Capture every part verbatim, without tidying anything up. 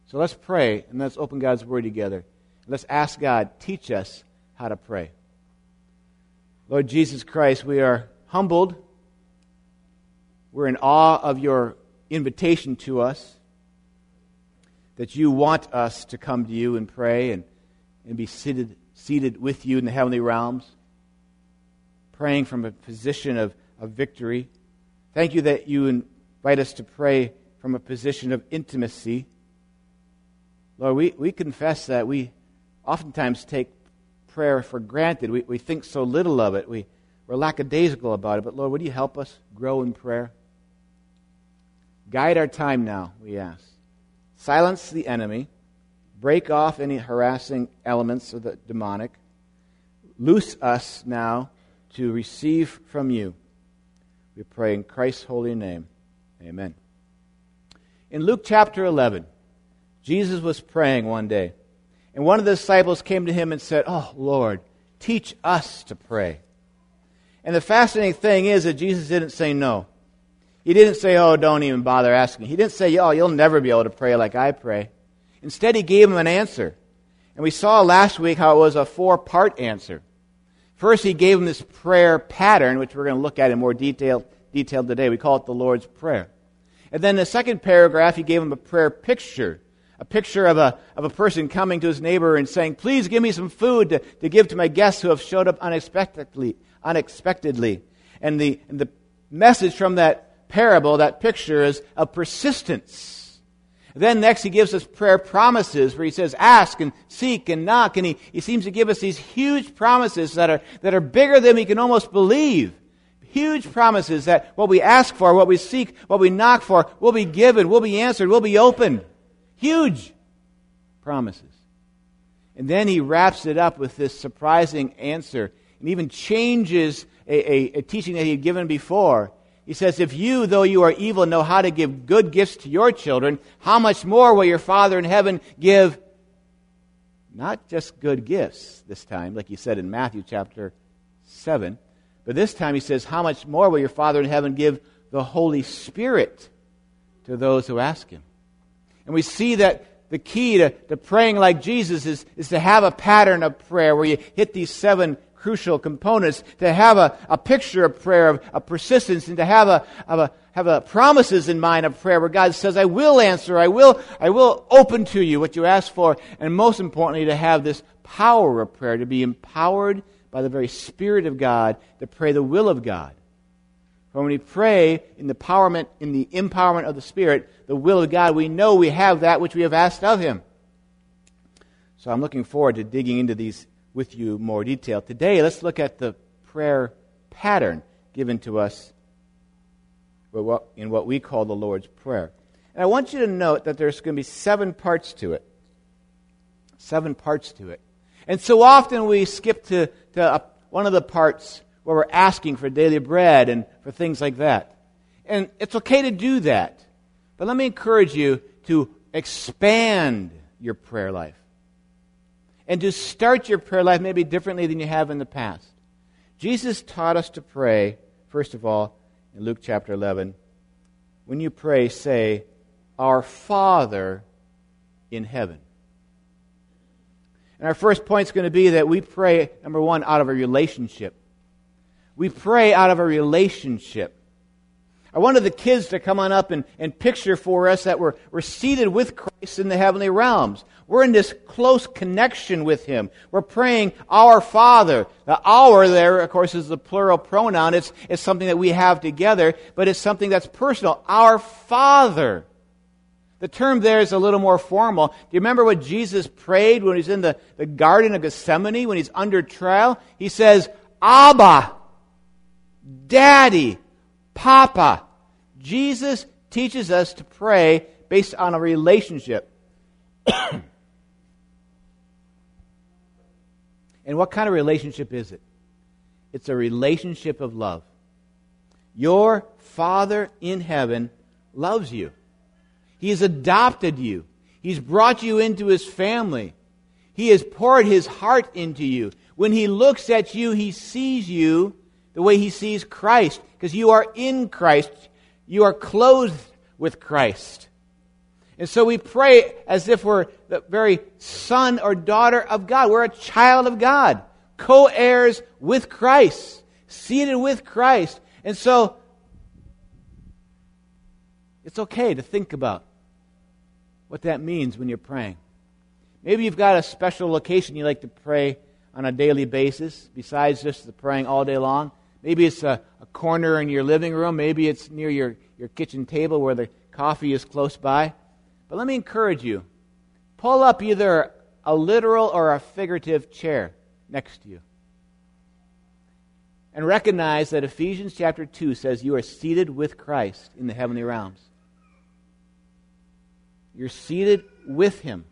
So let's pray, and let's open God's Word together. Let's ask God, teach us how to pray. Lord Jesus Christ, we are humbled. We're in awe of your invitation to us, that you want us to come to you and pray and, and be seated, seated with you in the heavenly realms, praying from a position of, of victory. Thank you that you invite us to pray from a position of intimacy. Lord, we, we confess that we oftentimes take prayer for granted. We, we think so little of it. We, we're lackadaisical about it. But Lord, would you help us grow in prayer? Guide our time now, we ask. Silence the enemy. Break off any harassing elements of the demonic. Loose us now to receive from you. We pray in Christ's holy name. Amen. In Luke chapter eleven, Jesus was praying one day, and one of the disciples came to him and said, "Oh, Lord, teach us to pray." And the fascinating thing is that Jesus didn't say no. He didn't say, "Oh, don't even bother asking." He didn't say, "Oh, you'll never be able to pray like I pray." Instead, he gave him an answer. And we saw last week how it was a four-part answer. First, he gave him this prayer pattern, which we're going to look at in more detail, detail today. We call it the Lord's Prayer. And then the second paragraph, he gave him a prayer picture. A picture of a of a person coming to his neighbor and saying, "Please give me some food to, to give to my guests who have showed up unexpectedly." unexpectedly. And the, and the message from that parable, that picture, is of persistence. Then next he gives us prayer promises where he says, ask and seek and knock. And he, he seems to give us these huge promises that are, that are bigger than we can almost believe. Huge promises that what we ask for, what we seek, what we knock for, will be given, will be answered, will be opened. Huge promises. And then he wraps it up with this surprising answer and even changes a, a, a teaching that he had given before. He says, if you, though you are evil, know how to give good gifts to your children, how much more will your Father in heaven give not just good gifts this time, like he said in Matthew chapter seven, but this time he says, how much more will your Father in heaven give the Holy Spirit to those who ask him? And we see that the key to, to praying like Jesus is, is to have a pattern of prayer where you hit these seven crucial components, to have a, a picture of prayer, of, of persistence, and to have a, of a have a promises in mind of prayer where God says, I will answer, I will, I will open to you what you ask for, and most importantly, to have this power of prayer, to be empowered by the very Spirit of God to pray the will of God. For when we pray in the empowerment, in the empowerment of the Spirit, the will of God, we know we have that which we have asked of Him. So I'm looking forward to digging into these with you more detail. Today, let's look at the prayer pattern given to us in what we call the Lord's Prayer. And I want you to note that there's going to be seven parts to it. Seven parts to it. And so often we skip to, to a, one of the parts where we're asking for daily bread and for things like that. And it's okay to do that. But let me encourage you to expand your prayer life. And to start your prayer life maybe differently than you have in the past. Jesus taught us to pray, first of all, in Luke chapter eleven. When you pray, say, Our Father in heaven. And our first point is going to be that we pray, number one, out of a relationship. We pray out of a relationship. I wanted the kids to come on up and, and picture for us that we're, we're seated with Christ in the heavenly realms. We're in this close connection with Him. We're praying, Our Father. The our there, of course, is the plural pronoun. It's, it's something that we have together, but it's something that's personal. Our Father. The term there is a little more formal. Do you remember what Jesus prayed when He's in the, the Garden of Gethsemane, when He's under trial? He says, Abba, Daddy, Papa. Jesus teaches us to pray based on a relationship. And what kind of relationship is it? It's a relationship of love. Your Father in heaven loves you. He has adopted you. He's brought you into His family. He has poured His heart into you. When He looks at you, He sees you the way He sees Christ, because you are in Christ. You are clothed with Christ. And so we pray as if we're the very son or daughter of God. We're a child of God, co-heirs with Christ, seated with Christ. And so it's okay to think about what that means when you're praying. Maybe you've got a special location you like to pray on a daily basis, besides just the praying all day long. Maybe it's a, a corner in your living room. Maybe it's near your, your kitchen table where the coffee is close by. But let me encourage you. Pull up either a literal or a figurative chair next to you. And recognize that Ephesians chapter two says you are seated with Christ in the heavenly realms. You're seated with Him.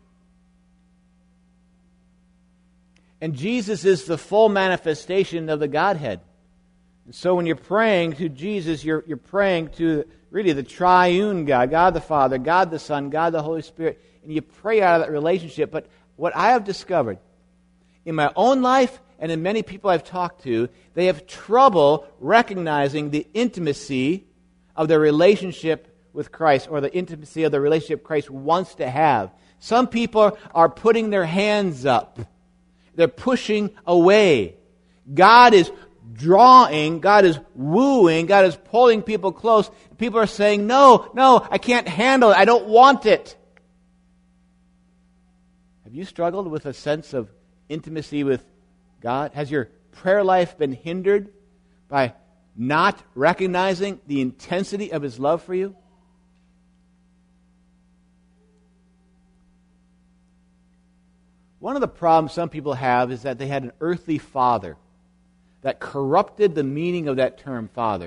And Jesus is the full manifestation of the Godhead. And so when you're praying to Jesus, you're, you're praying to really the triune God, God the Father, God the Son, God the Holy Spirit, and you pray out of that relationship. But what I have discovered in my own life and in many people I've talked to, they have trouble recognizing the intimacy of their relationship with Christ, or the intimacy of the relationship Christ wants to have. Some people are putting their hands up. They're pushing away. God is drawing, God is wooing, God is pulling people close. People are saying, no, no, I can't handle it. I don't want it. Have you struggled with a sense of intimacy with God? Has your prayer life been hindered by not recognizing the intensity of His love for you? One of the problems some people have is that they had an earthly father that corrupted the meaning of that term, father.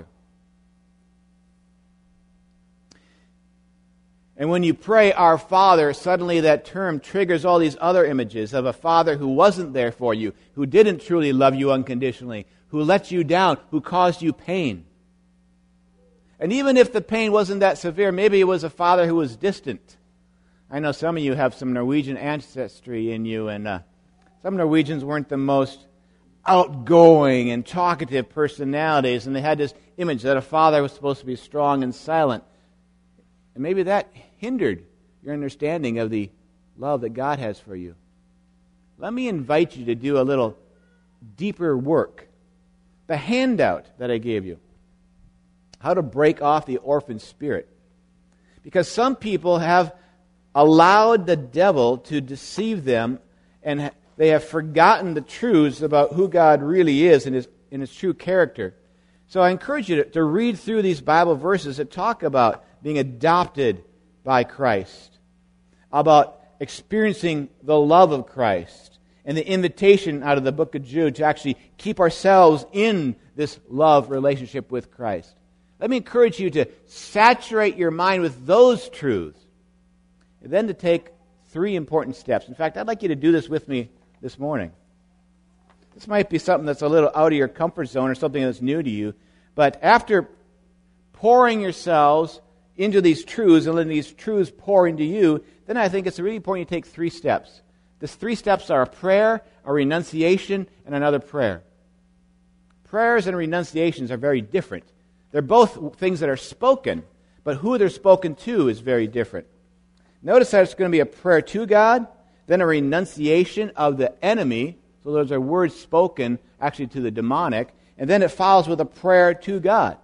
And when you pray, Our Father, suddenly that term triggers all these other images of a father who wasn't there for you, who didn't truly love you unconditionally, who let you down, who caused you pain. And even if the pain wasn't that severe, maybe it was a father who was distant. I know some of you have some Norwegian ancestry in you, and uh, some Norwegians weren't the most outgoing and talkative personalities, and they had this image that a father was supposed to be strong and silent. And maybe that hindered your understanding of the love that God has for you. Let me invite you to do a little deeper work. The handout that I gave you, how to break off the orphan spirit. Because some people have allowed the devil to deceive them, and they have forgotten the truths about who God really is and his, in his true character. So I encourage you to, to read through these Bible verses that talk about being adopted by Christ, about experiencing the love of Christ, and the invitation out of the book of Jude to actually keep ourselves in this love relationship with Christ. Let me encourage you to saturate your mind with those truths, and then to take three important steps. In fact, I'd like you to do this with me this morning. This might be something that's a little out of your comfort zone or something that's new to you, but after pouring yourselves into these truths and letting these truths pour into you, then I think it's really important you take three steps. These three steps are a prayer, a renunciation, and another prayer. Prayers and renunciations are very different. They're both things that are spoken, but who they're spoken to is very different. Notice that it's going to be a prayer to God, then a renunciation of the enemy. So those are words spoken actually to the demonic. And then it follows with a prayer to God.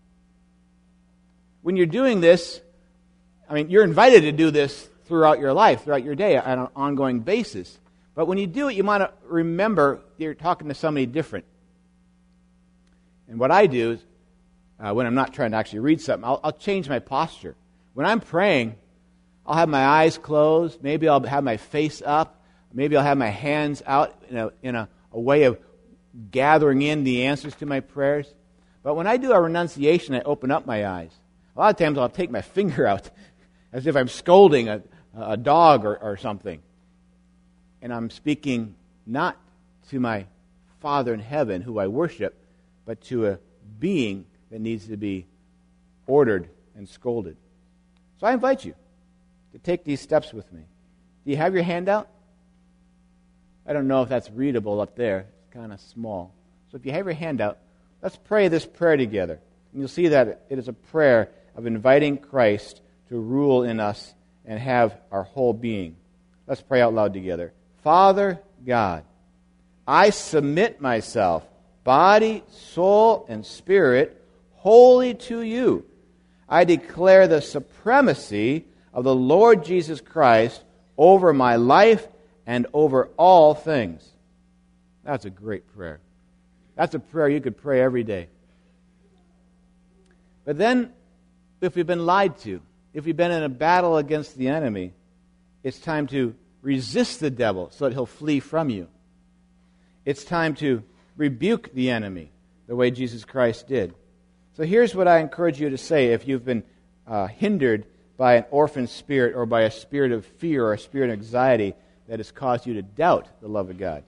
When you're doing this, I mean, you're invited to do this throughout your life, throughout your day on an ongoing basis. But when you do it, you might remember you're talking to somebody different. And what I do is, uh, when I'm not trying to actually read something, I'll, I'll change my posture. When I'm praying, I'll have my eyes closed. Maybe I'll have my face up. Maybe I'll have my hands out in a, in a, a way of gathering in the answers to my prayers. But when I do a renunciation, I open up my eyes. A lot of times I'll take my finger out as if I'm scolding a, a dog or, or something. And I'm speaking not to my Father in heaven who I worship, but to a being that needs to be ordered and scolded. So I invite you to take these steps with me. Do you have your handout? I don't know if that's readable up there. It's kind of small. So if you have your handout, let's pray this prayer together. And you'll see that it is a prayer of inviting Christ to rule in us and have our whole being. Let's pray out loud together. Father God, I submit myself, body, soul, and spirit, wholly to you. I declare the supremacy of the Lord Jesus Christ over my life and over all things. That's a great prayer. That's a prayer you could pray every day. But then, if we've been lied to, if we've been in a battle against the enemy, it's time to resist the devil so that he'll flee from you. It's time to rebuke the enemy the way Jesus Christ did. So here's what I encourage you to say if you've been uh, hindered by an orphan spirit or by a spirit of fear or a spirit of anxiety that has caused you to doubt the love of God.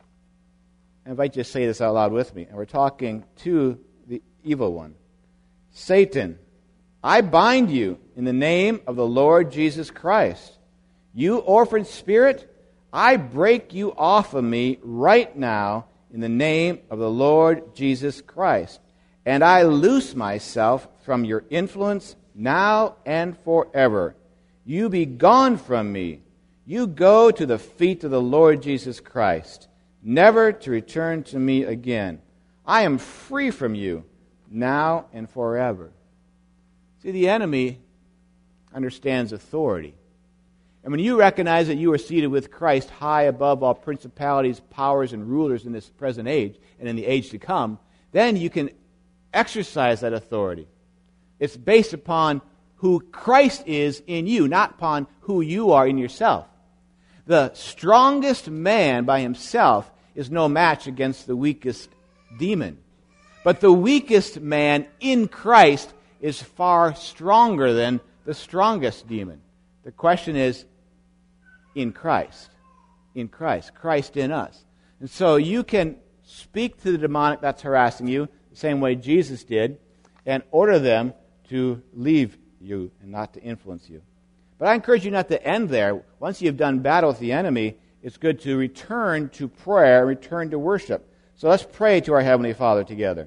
I invite you to say this out loud with me. And we're talking to the evil one. Satan, I bind you in the name of the Lord Jesus Christ. You orphan spirit, I break you off of me right now in the name of the Lord Jesus Christ. And I loose myself from your influence now and forever. You be gone from me. You go to the feet of the Lord Jesus Christ, never to return to me again. I am free from you now and forever. See, the enemy understands authority. And when you recognize that you are seated with Christ high above all principalities, powers, and rulers in this present age and in the age to come, then you can exercise that authority. It's based upon who Christ is in you, not upon who you are in yourself. The strongest man by himself is no match against the weakest demon. But the weakest man in Christ is far stronger than the strongest demon. The question is, in Christ. In Christ. Christ in us. And so you can speak to the demonic that's harassing you the same way Jesus did and order them to leave you and not to influence you. But I encourage you not to end there. Once you've done battle with the enemy, it's good to return to prayer, return to worship. So let's pray to our Heavenly Father together.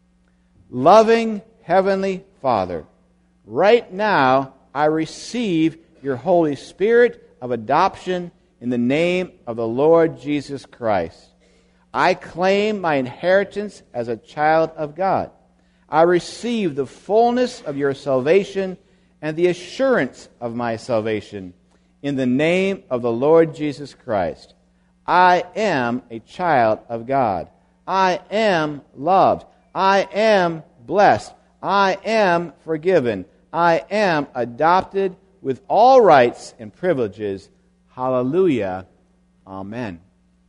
Loving Heavenly Father, right now I receive your Holy Spirit of adoption in the name of the Lord Jesus Christ. I claim my inheritance as a child of God. I receive the fullness of your salvation and the assurance of my salvation in the name of the Lord Jesus Christ. I am a child of God. I am loved. I am blessed. I am forgiven. I am adopted with all rights and privileges. Hallelujah. Amen.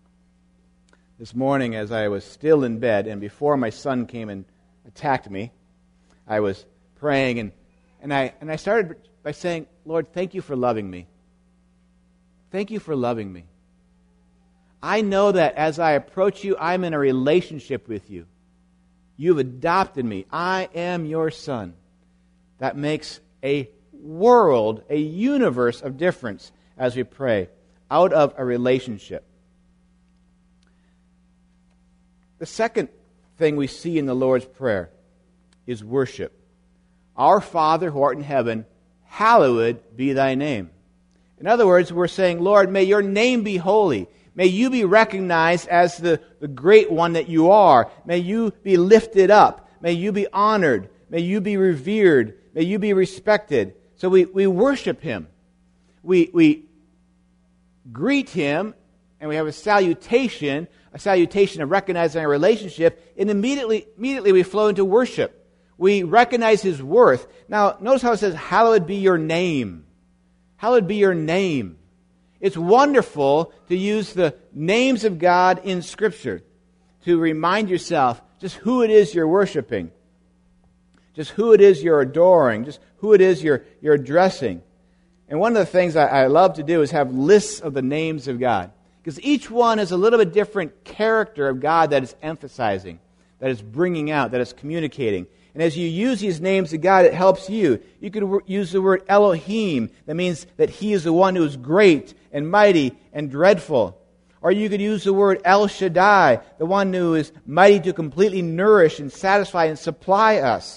This morning, as I was still in bed, and before my son came and attacked me, I was praying, and, and I and I started by saying, Lord, thank you for loving me. Thank you for loving me. I know that as I approach you, I'm in a relationship with you. You've adopted me. I am your son. That makes a world, a universe of difference as we pray out of a relationship. The second thing we see in the Lord's Prayer is worship. Our Father who art in heaven, hallowed be thy name. In other words, we're saying, Lord, may your name be holy. May you be recognized as the, the great one that you are. May you be lifted up. May you be honored. May you be revered. May you be respected. So we, we worship him. We, we greet him, and we have a salutation, a salutation of recognizing our relationship, and immediately, immediately we flow into worship. We recognize his worth. Now, notice how it says, hallowed be your name. Hallowed be your name. It's wonderful to use the names of God in Scripture to remind yourself just who it is you're worshiping, just who it is you're adoring, just who it is you're, you're addressing. And one of the things I, I love to do is have lists of the names of God, because each one is a little bit different character of God that is emphasizing, that is bringing out, that is communicating. And as you use these names of God, it helps you. You could use the word Elohim. That means that he is the one who is great and mighty and dreadful. Or you could use the word El Shaddai, the one who is mighty to completely nourish and satisfy and supply us.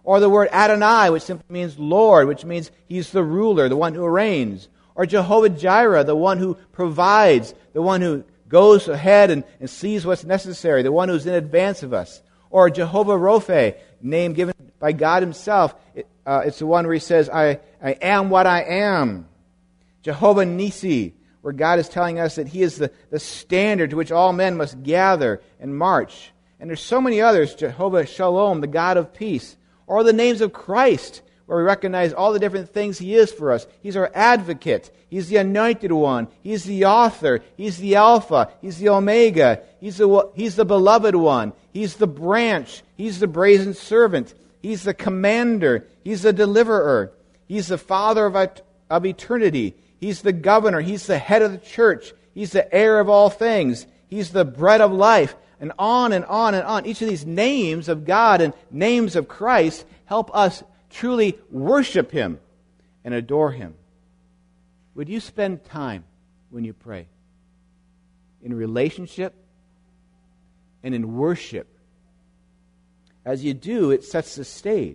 Or the word Adonai, which simply means Lord, which means He's the ruler, the one who reigns. Or Jehovah Jireh, the one who provides, the one who goes ahead and, and sees what's necessary, the one who's in advance of us. Or Jehovah Rophe, name given by God Himself. It, uh, it's the one where He says, I, I am what I am. Jehovah Nissi, where God is telling us that He is the, the standard to which all men must gather and march. And there's so many others. Jehovah Shalom, the God of peace. Or the names of Christ, where we recognize all the different things He is for us. He's our advocate. He's the anointed one. He's the author. He's the Alpha. He's the Omega. He's the, he's the beloved one. He's the branch. He's the brazen servant. He's the commander. He's the deliverer. He's the Father of, of eternity. He's the governor. He's the head of the church. He's the heir of all things. He's the bread of life. And on and on and on. Each of these names of God and names of Christ help us truly worship Him and adore Him. Would you spend time when you pray in relationship and in worship? As you do, it sets the stage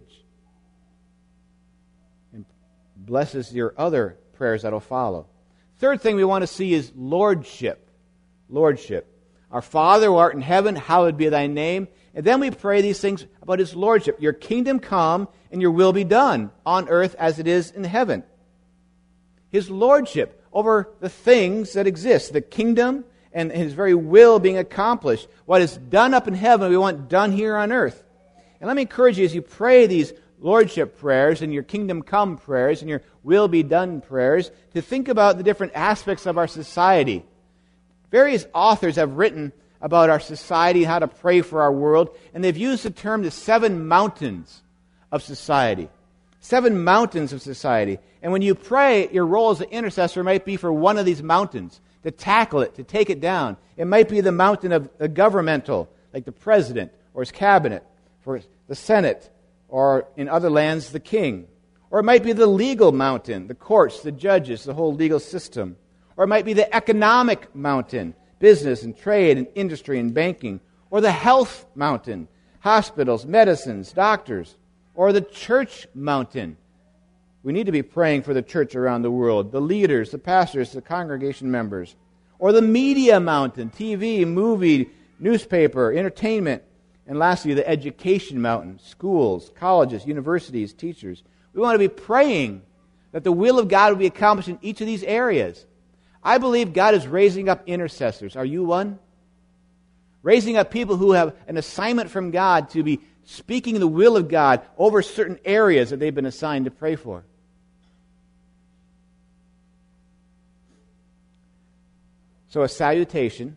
and blesses your other prayers that will follow. Third thing we want to see is lordship. Lordship. Our Father who art in heaven, hallowed be Thy name. And then we pray these things about His lordship. Your kingdom come and your will be done on earth as it is in heaven. His lordship over the things that exist, the kingdom and His very will being accomplished. What is done up in heaven, we want done here on earth. And let me encourage you as you pray these lordship prayers and your kingdom come prayers and your will be done prayers to think about the different aspects of our society. Various authors have written about our society, how to pray for our world, and they've used the term the seven mountains of society. Seven mountains of society. And when you pray, your role as an intercessor might be for one of these mountains, to tackle it, to take it down. It might be the mountain of the governmental, like the president or his cabinet, for the Senate, or in other lands, the king. Or it might be the legal mountain, the courts, the judges, the whole legal system. Or it might be the economic mountain, business and trade and industry and banking. Or the health mountain, hospitals, medicines, doctors. Or the church mountain. We need to be praying for the church around the world, the leaders, the pastors, the congregation members. Or the media mountain, T V, movie, newspaper, entertainment. And lastly, the education mountain, schools, colleges, universities, teachers. We want to be praying that the will of God will be accomplished in each of these areas. I believe God is raising up intercessors. Are you one? Raising up people who have an assignment from God to be speaking the will of God over certain areas that they've been assigned to pray for. So a salutation,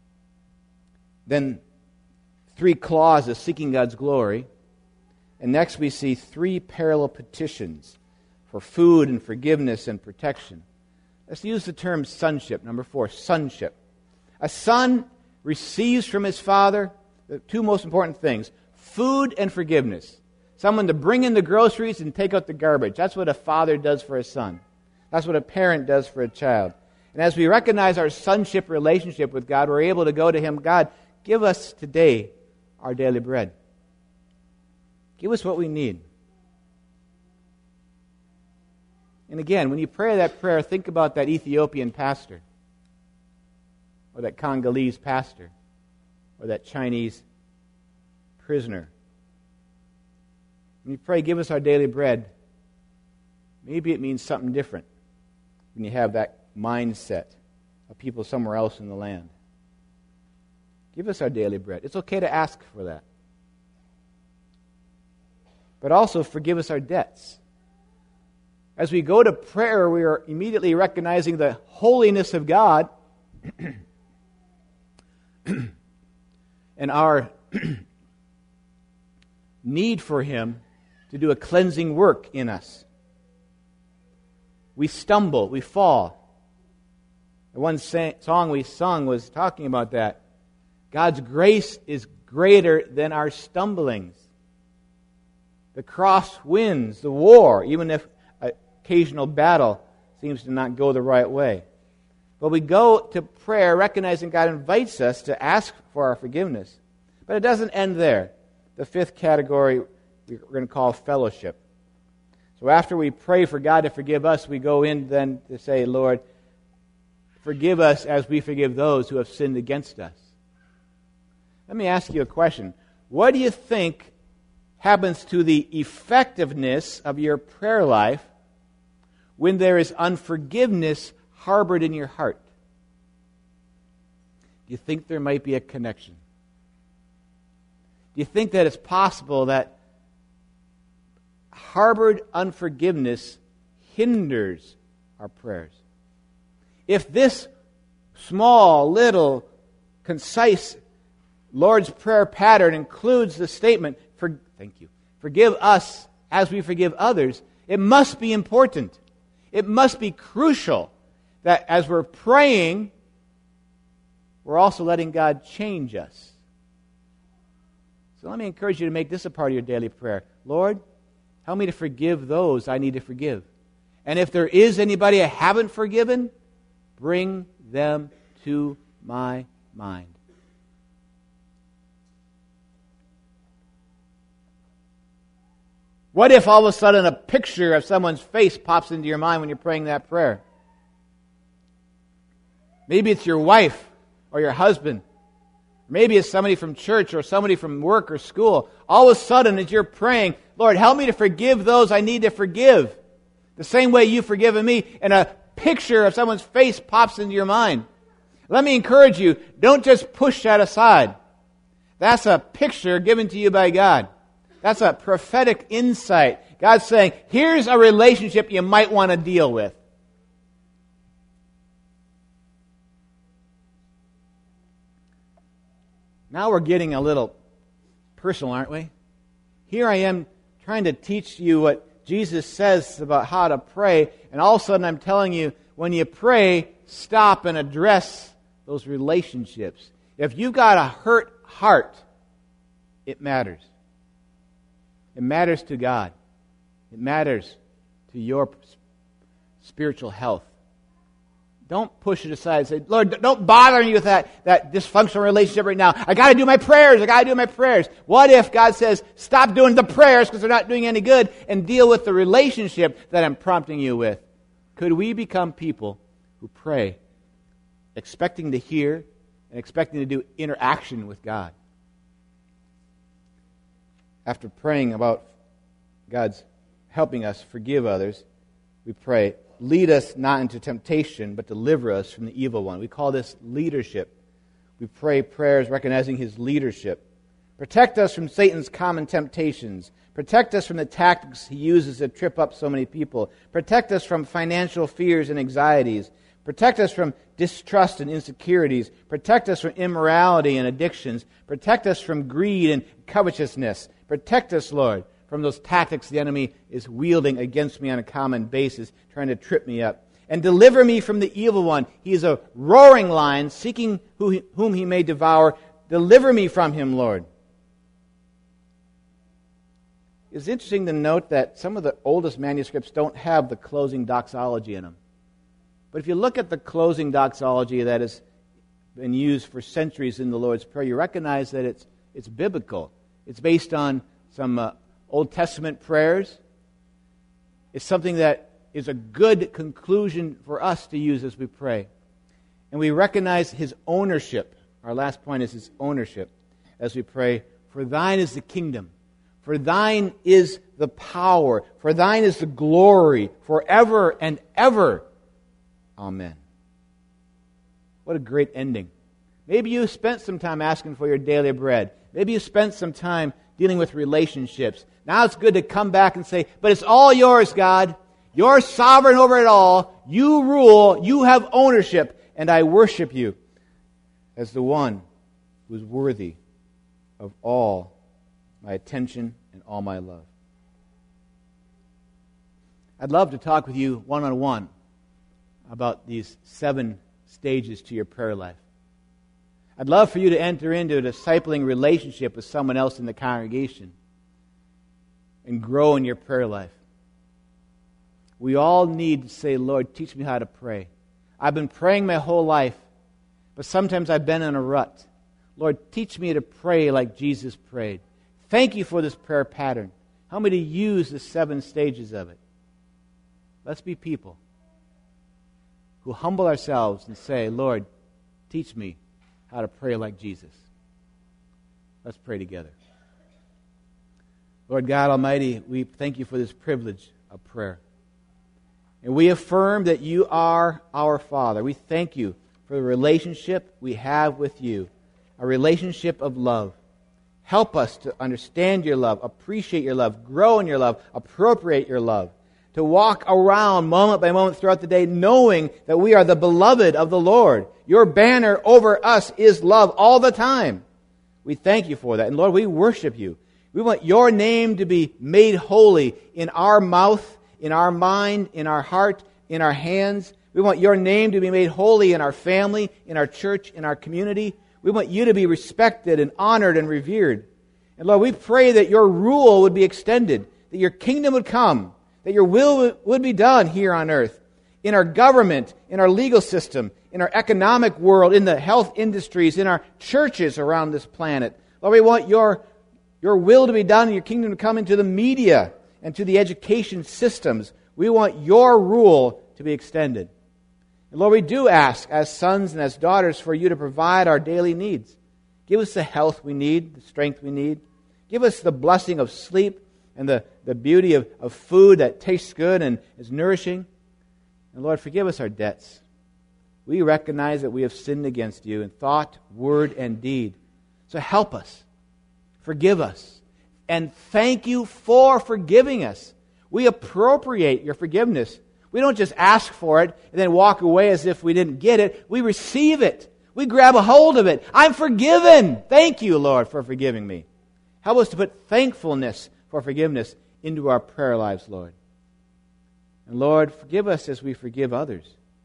then three clauses seeking God's glory, and next we see three parallel petitions for food and forgiveness and protection. Let's use the term sonship. Number four, sonship. A son receives from his father the two most important things, food and forgiveness. Someone to bring in the groceries and take out the garbage. That's what a father does for a son. That's what a parent does for a child. And as we recognize our sonship relationship with God, we're able to go to Him, God, give us today our daily bread. Give us what we need. And again, when you pray that prayer, think about that Ethiopian pastor, or that Congolese pastor, or that Chinese prisoner. When you pray, give us our daily bread, maybe it means something different when you have that mindset of people somewhere else in the land. Give us our daily bread. It's okay to ask for that. But also forgive us our debts. As we go to prayer, we are immediately recognizing the holiness of God and our need for Him to do a cleansing work in us. We stumble, we fall. The one song we sung was talking about that. God's grace is greater than our stumblings. The cross wins the war, even if occasional battle seems to not go the right way. But we go to prayer recognizing God invites us to ask for our forgiveness. But it doesn't end there. The fifth category we're going to call fellowship. So after we pray for God to forgive us, we go in then to say, Lord, forgive us as we forgive those who have sinned against us. Let me ask you a question. What do you think happens to the effectiveness of your prayer life when there is unforgiveness harbored in your heart? Do you think there might be a connection? Do you think that it's possible that harbored unforgiveness hinders our prayers? If this small, little, concise Lord's Prayer pattern includes the statement, for, thank you, forgive us as we forgive others, it must be important. It must be crucial that as we're praying, we're also letting God change us. So let me encourage you to make this a part of your daily prayer. Lord, help me to forgive those I need to forgive. And if there is anybody I haven't forgiven, bring them to my mind. What if all of a sudden a picture of someone's face pops into your mind when you're praying that prayer? Maybe it's your wife or your husband. Maybe it's somebody from church or somebody from work or school. All of a sudden, as you're praying, Lord, help me to forgive those I need to forgive, the same way you've forgiven me, and a picture of someone's face pops into your mind. Let me encourage you, don't just push that aside. That's a picture given to you by God. That's a prophetic insight. God's saying, here's a relationship you might want to deal with. Now we're getting a little personal, aren't we? Here I am trying to teach you what Jesus says about how to pray, and all of a sudden I'm telling you, when you pray, stop and address those relationships. If you've got a hurt heart, it matters. It matters to God. It matters to your spiritual health. Don't push it aside and say, Lord, don't bother me with that, that dysfunctional relationship right now. I got to do my prayers. I got to do my prayers. What if God says, stop doing the prayers because they're not doing any good and deal with the relationship that I'm prompting you with? Could we become people who pray expecting to hear and expecting to do interaction with God? After praying about God's helping us forgive others, we pray, lead us not into temptation, but deliver us from the evil one. We call this leadership. We pray prayers recognizing His leadership. Protect us from Satan's common temptations. Protect us from the tactics he uses to trip up so many people. Protect us from financial fears and anxieties. Protect us from distrust and insecurities. Protect us from immorality and addictions. Protect us from greed and covetousness. Protect us, Lord, from those tactics the enemy is wielding against me on a common basis, trying to trip me up. And deliver me from the evil one. He is a roaring lion, seeking who he, whom he may devour. Deliver me from him, Lord. It's interesting to note that some of the oldest manuscripts don't have the closing doxology in them. But if you look at the closing doxology that has been used for centuries in the Lord's Prayer, you recognize that it's it's biblical. It's based on some uh, Old Testament prayers. It's something that is a good conclusion for us to use as we pray. And we recognize His ownership. Our last point is His ownership as we pray, for thine is the kingdom, for thine is the power, for thine is the glory, forever and ever. Amen. What a great ending. Maybe you spent some time asking for your daily bread. Maybe you spent some time dealing with relationships. Now it's good to come back and say, but it's all yours, God. You're sovereign over it all. You rule. You have ownership. And I worship you as the one who is worthy of all my attention and all my love. I'd love to talk with you one-on-one about these seven stages to your prayer life. I'd love for you to enter into a discipling relationship with someone else in the congregation and grow in your prayer life. We all need to say, Lord, teach me how to pray. I've been praying my whole life, but sometimes I've been in a rut. Lord, teach me to pray like Jesus prayed. Thank you for this prayer pattern. Help me to use the seven stages of it. Let's be people who humble ourselves and say, Lord, teach me how to pray like Jesus. Let's pray together. Lord God Almighty, we thank you for this privilege of prayer. And we affirm that you are our Father. We thank you for the relationship we have with you, a relationship of love. Help us to understand your love, appreciate your love, grow in your love, appropriate your love, to walk around moment by moment throughout the day knowing that we are the beloved of the Lord. Your banner over us is love all the time. We thank you for that. And Lord, we worship you. We want your name to be made holy in our mouth, in our mind, in our heart, in our hands. We want your name to be made holy in our family, in our church, in our community. We want you to be respected and honored and revered. And Lord, we pray that your rule would be extended, that your kingdom would come, that your will would be done here on earth, in our government, in our legal system, in our economic world, in the health industries, in our churches around this planet. Lord, we want your, your will to be done and your kingdom to come into the media and to the education systems. We want your rule to be extended. And Lord, we do ask as sons and as daughters for you to provide our daily needs. Give us the health we need, the strength we need. Give us the blessing of sleep and the, the beauty of, of food that tastes good and is nourishing. And Lord, forgive us our debts. We recognize that we have sinned against you in thought, word, and deed. So help us. Forgive us. And thank you for forgiving us. We appropriate your forgiveness. We don't just ask for it and then walk away as if we didn't get it. We receive it. We grab a hold of it. I'm forgiven. Thank you, Lord, for forgiving me. Help us to put thankfulness for forgiveness into our prayer lives, Lord. And Lord, forgive us as we forgive others.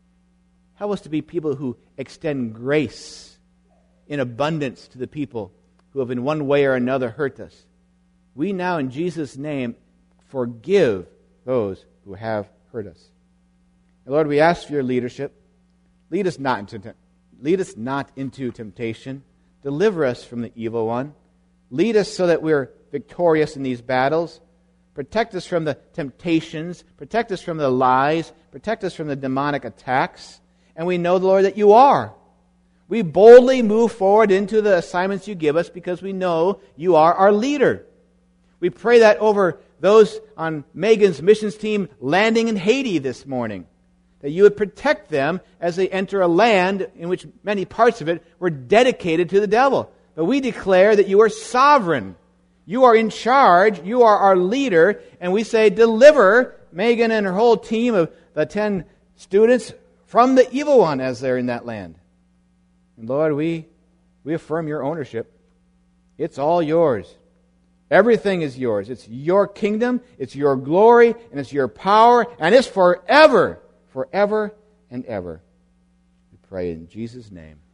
Help us to be people who extend grace in abundance to the people who have in one way or another hurt us. We now, in Jesus' name, forgive those who have hurt us. And Lord, we ask for your leadership. Lead us not into, lead us not into temptation. Deliver us from the evil one. Lead us so that we're victorious in these battles. Protect us from the temptations. Protect us from the lies. Protect us from the demonic attacks. And we know, Lord, that you are. We boldly move forward into the assignments you give us because we know you are our leader. We pray that over those on Megan's missions team landing in Haiti this morning, that you would protect them as they enter a land in which many parts of it were dedicated to the devil. But we declare that you are sovereign. You are in charge. You are our leader. And we say, deliver Megan and her whole team of the ten students from the evil one as they're in that land. And Lord, we, we affirm your ownership. It's all yours. Everything is yours. It's your kingdom, it's your glory, and it's your power, and it's forever, forever and ever. We pray in Jesus' name.